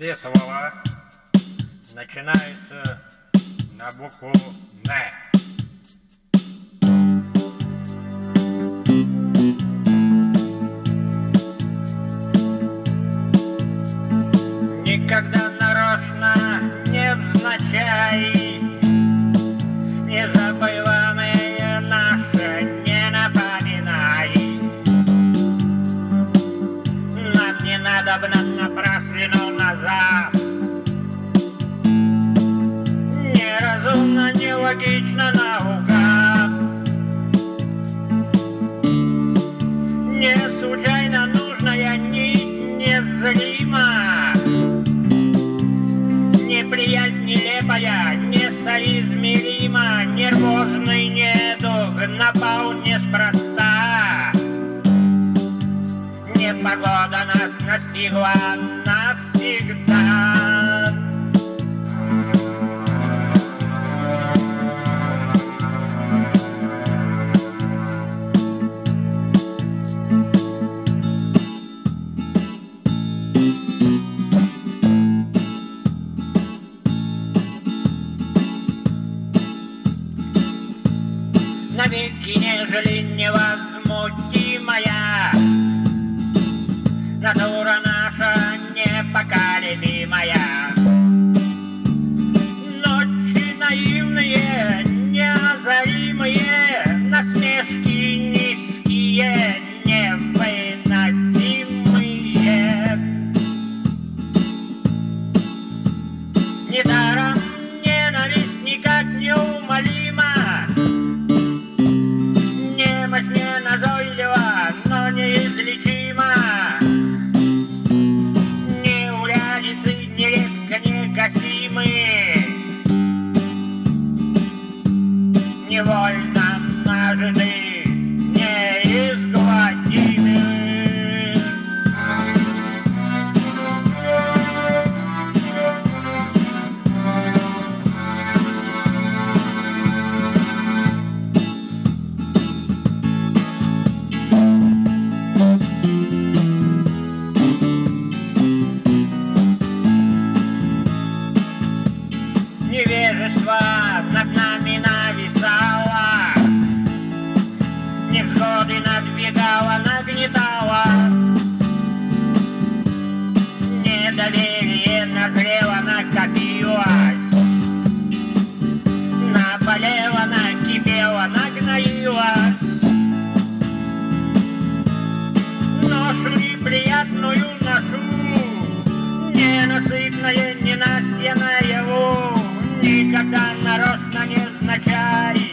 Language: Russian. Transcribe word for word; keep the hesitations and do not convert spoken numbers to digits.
Все слова начинаются на букву «Н». Никогда нарочно, невзначай, незабываемое наше не напоминай. Нам не надобно напраслину назад. Неразумно, нелогично наугад. Не случайно нужная нить незрима. Неприязнь нелепая, несоизмерима. Нервозный недуг напал неспроста. Непогода нас настигла навсегда. Навеки нежели невозмутимая, натура наша непоколебимая. Ночи наивные, неозаримые, насмешки низкие, невыносимые. Недаром ненависть никак неумолима. Немощь не назойлива, но неизлечима. Неурядицы нередко негасимы. Невольно нажиты, неизгладимы. Невежество над нами нависало, невзгоды надвигало, нагнетало. Недоверие назрело, накопилось, наболело, накипело, нагноилось. Ношу неприятную ношу, ненасытное, ненастье наяву. Никогда нарочно невзначай